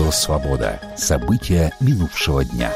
Радио «Свобода». События минувшего дня.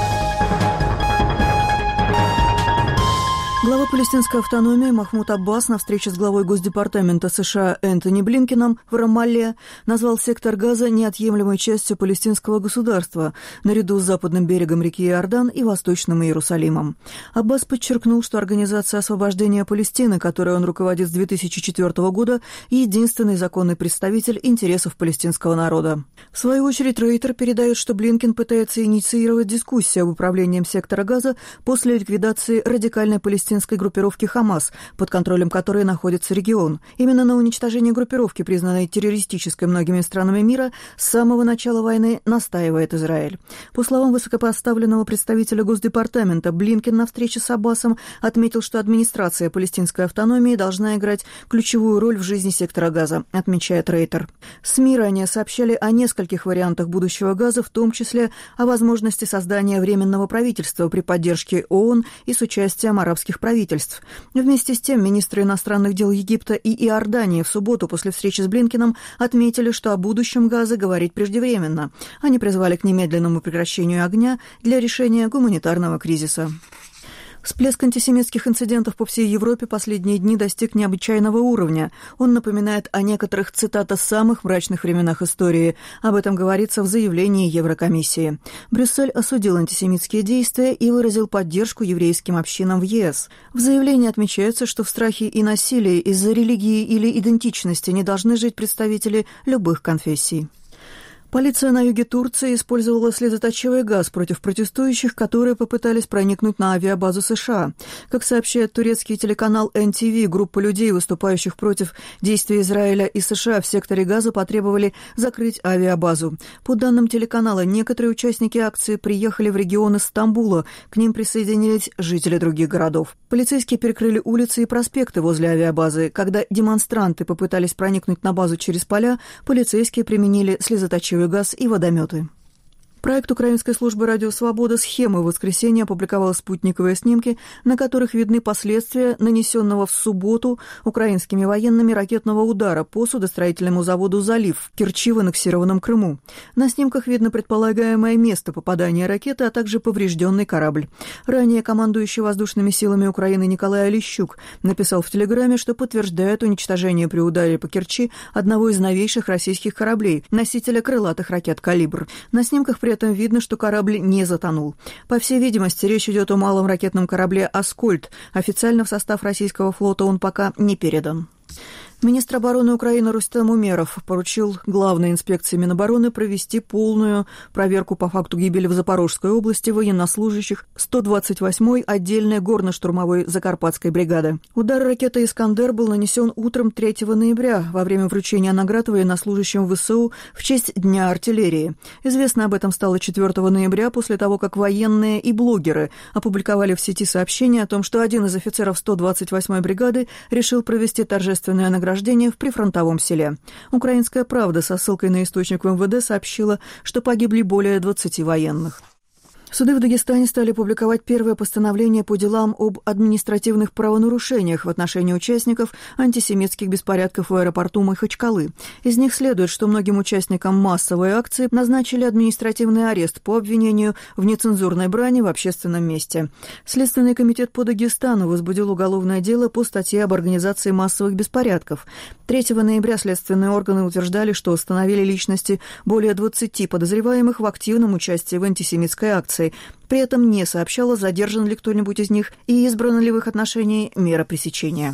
Глава палестинской автономии Махмуд Аббас на встрече с главой Госдепартамента США Энтони Блинкеном в Рамалле назвал сектор Газа неотъемлемой частью палестинского государства, наряду с западным берегом реки Иордан и Восточным Иерусалимом. Аббас подчеркнул, что Организация освобождения Палестины, которой он руководит с 2004 года, единственный законный представитель интересов палестинского народа. В свою очередь, Рейтер передает, что Блинкен пытается инициировать дискуссию об управлении сектора Газа после ликвидации радикальной палестинской группировки «Хамас», под контролем которой находится регион. Именно на уничтожение группировки, признанной террористической многими странами мира, с самого начала войны настаивает Израиль. По словам высокопоставленного представителя Госдепартамента, Блинкен на встрече с Аббасом отметил, что администрация палестинской автономии должна играть ключевую роль в жизни сектора Газа, отмечает Рейтер. СМИ ранее сообщали о нескольких вариантах будущего Газа, в том числе о возможности создания временного правительства при поддержке ООН и с участием арабских правительств. Вместе с тем, министры иностранных дел Египта и Иордании в субботу после встречи с Блинкеном отметили, что о будущем Газа говорить преждевременно. Они призвали к немедленному прекращению огня для решения гуманитарного кризиса. Всплеск антисемитских инцидентов по всей Европе последние дни достиг необычайного уровня. Он напоминает о некоторых, цитата, «самых мрачных временах истории». Об этом говорится в заявлении Еврокомиссии. Брюссель осудил антисемитские действия и выразил поддержку еврейским общинам в ЕС. В заявлении отмечается, что в страхе и насилии из-за религии или идентичности не должны жить представители любых конфессий. Полиция на юге Турции использовала слезоточивый газ против протестующих, которые попытались проникнуть на авиабазу США. Как сообщает турецкий телеканал NTV, группа людей, выступающих против действий Израиля и США в секторе Газа, потребовали закрыть авиабазу. По данным телеканала, некоторые участники акции приехали в регион из Стамбула, к ним присоединились жители других городов. Полицейские перекрыли улицы и проспекты возле авиабазы. Когда демонстранты попытались проникнуть на базу через поля, полицейские применили слезоточивый газ и водометы. Проект украинской службы «Радио Свобода» «Схемы» в воскресенье опубликовал спутниковые снимки, на которых видны последствия нанесенного в субботу украинскими военными ракетного удара по судостроительному заводу «Залив» в Керчи в аннексированном Крыму. На снимках видно предполагаемое место попадания ракеты, а также поврежденный корабль. Ранее командующий воздушными силами Украины Николай Олещук написал в Телеграме, что подтверждает уничтожение при ударе по Керчи одного из новейших российских кораблей, носителя крылатых ракет «Калибр». На снимках при этом видно, что корабль не затонул. По всей видимости, речь идет о малом ракетном корабле «Аскольд». Официально в состав российского флота он пока не передан. Министр обороны Украины Рустем Умеров поручил Главной инспекции Минобороны провести полную проверку по факту гибели в Запорожской области военнослужащих 128-й отдельной горно-штурмовой Закарпатской бригады. Удар ракеты «Искандер» был нанесен утром 3 ноября во время вручения наград военнослужащим ВСУ в честь Дня артиллерии. Известно об этом стало 4 ноября после того, как военные и блогеры опубликовали в сети сообщение о том, что один из офицеров 128-й бригады решил провести торжественное награждение в прифронтовом селе. «Украинская правда» со ссылкой на источник в МВД сообщила, что погибли более 20 военных. Суды в Дагестане стали публиковать первое постановление по делам об административных правонарушениях в отношении участников антисемитских беспорядков в аэропорту Махачкалы. Из них следует, что многим участникам массовой акции назначили административный арест по обвинению в нецензурной брани в общественном месте. Следственный комитет по Дагестану возбудил уголовное дело по статье об организации массовых беспорядков. 3 ноября следственные органы утверждали, что установили личности более 20 подозреваемых в активном участии в антисемитской акции. При этом не сообщала, задержан ли кто-нибудь из них и избрана ли в их отношении мера пресечения.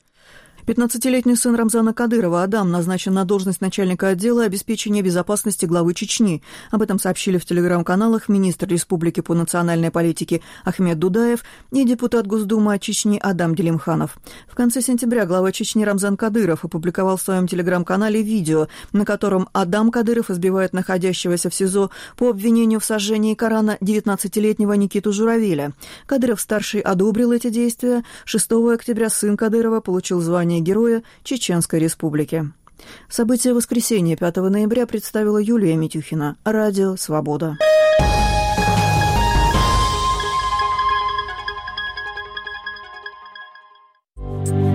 15-летний сын Рамзана Кадырова Адам назначен на должность начальника отдела обеспечения безопасности главы Чечни. Об этом сообщили в телеграм-каналах министр республики по национальной политике Ахмед Дудаев и депутат Госдумы от Чечни Адам Делимханов. В конце сентября глава Чечни Рамзан Кадыров опубликовал в своем телеграм-канале видео, на котором Адам Кадыров избивает находящегося в СИЗО по обвинению в сожжении Корана 19-летнего Никиту Журавеля. Кадыров-старший одобрил эти действия. 6 октября сын Кадырова получил звание Героя Чеченской Республики. События воскресенья 5 ноября представила Юлия Митюхина. Радио «Свобода».